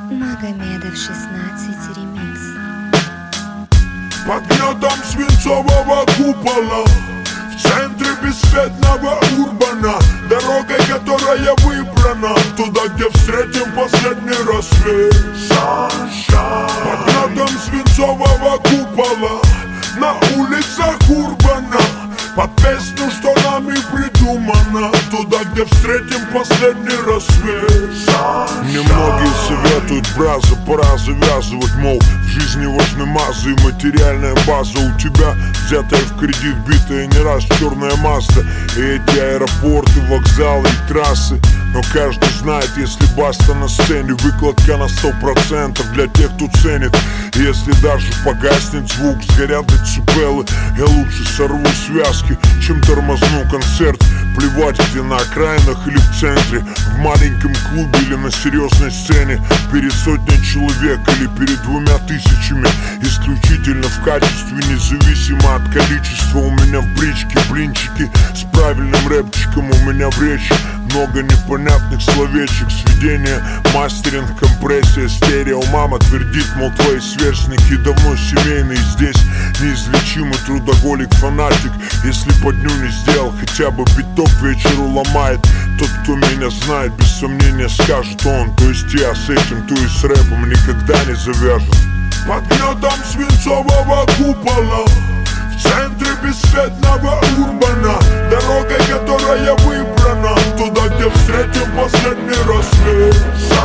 Магомедов 16 ремикс. Под гнетом свинцового купола, в центре бесцветного урбана, дорогой, которая выбрана, туда, где встретим последний рассвет. Под гнетом свинцового купола, на улицах урбана, под песню, что нами придумано, туда, где встретим последний рассвет. Мне многие советуют, браза, пора завязывать, мол, в жизни важны мазы и материальная база. У тебя взятая в кредит, битая не раз черная Мазда, и эти аэропорты, вокзалы и трассы. Но каждый знает, если баста на сцене, выкладка на 100% для тех, кто ценит. И если даже погаснет звук, сгорят децибелы, я лучше сорву связки, чем тормозну концерт. Плевать, где на окраинах или в центре, в маленьком клубе или на серьезной сцене, перед сотней человек или перед 2000. Исключительно в качестве, независимо от количества. У меня в бричке блинчики с правильным рэпчиком, у меня в речи много непонятных словечек. Сведение, мастеринг, компрессия, стерео. Мама твердит, мол, твои сверстники давно семейные. Здесь неизлечимый трудоголик, фанатик. Если по дню не сделал хотя бы биток, к вечеру ломает. Тот, кто меня знает, без сомнения скажет он. То есть я с этим, то и с рэпом никогда не завяжет. Под гнетом свинцового купола, в центре бесцветного урбана, дорогой, которая выбрана, туда, где встретим последний рассвет.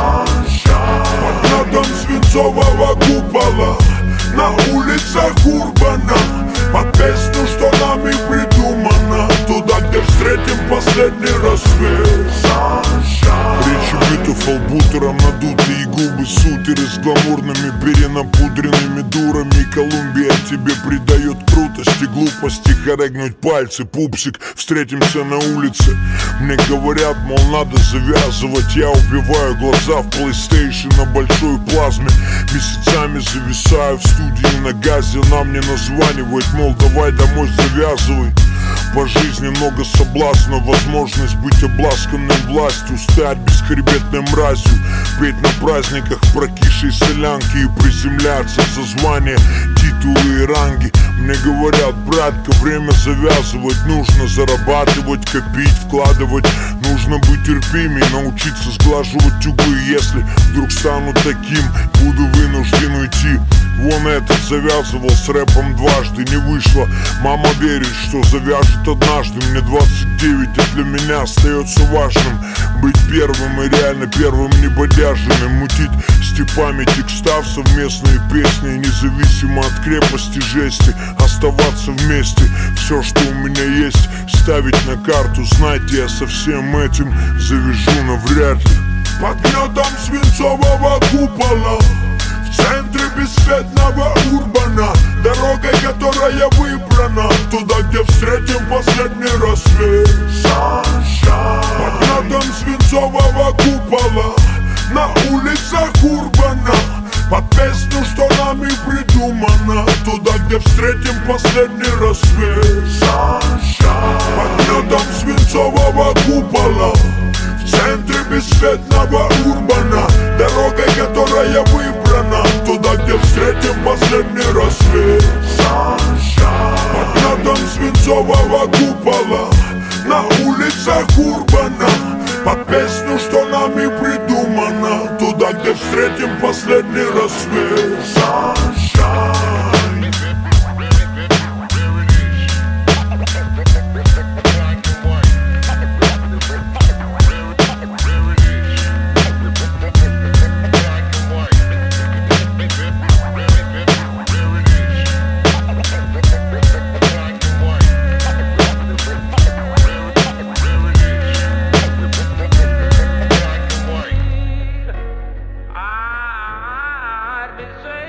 Под гнетом свинцового купола, на улицах урбана, под песню, что нами придумано, туда, где встретим последний рассвет. Речи битов албутером, надутые губы, сутеры с гламурными перенапудренными дурами. Колумбия тебе придает крутости, глупости, хорегнуть пальцы, пупсик. Встретимся на улице, мне говорят, мол, надо завязывать. Я убиваю глаза в PlayStation на большой плазме. Месяцами зависаю в студии на газе. Она мне названивает, мол, давай домой завязывай. По жизни много соблазна, возможность быть обласканным властью, стать бесхребетной мразью, петь на праздниках прокисшей солянки и приземляться за звания, титулы и ранги. Мне говорят, братка, время завязывать, нужно зарабатывать, копить, вкладывать. Нужно быть терпимей, научиться сглаживать углы. Если вдруг стану таким, буду вынужден уйти. Вон этот завязывал с рэпом дважды, не вышло. Мама верит, что завяжет однажды. Мне 29, и для меня остается важным быть первым и реально первым, не бодяжиным. Мутить степами текста в совместные песни, независимо от крепости жести, оставаться вместе. Все, что у меня есть, ставить на карту. Знаете, я со всем этим завяжу навряд ли. Под гнетом свинцового купола, в центре бесцветного урбана, дорогой, которая выбрана, туда, где встретим последний рассвет. Под гнетом свинцового купола, на улицах урбана, под песню, что нами придумано, туда, где встретим последний рассвет. Под гнетом свинцового купола, в центре бесцветного урбана, дорогой, которая выбрана, туда, где встретим последний рассвет. Под гнетом свинцового купола, на улицах урбана, под песню, что нами придумано, туда, где встретим последний рассвет. I've been saying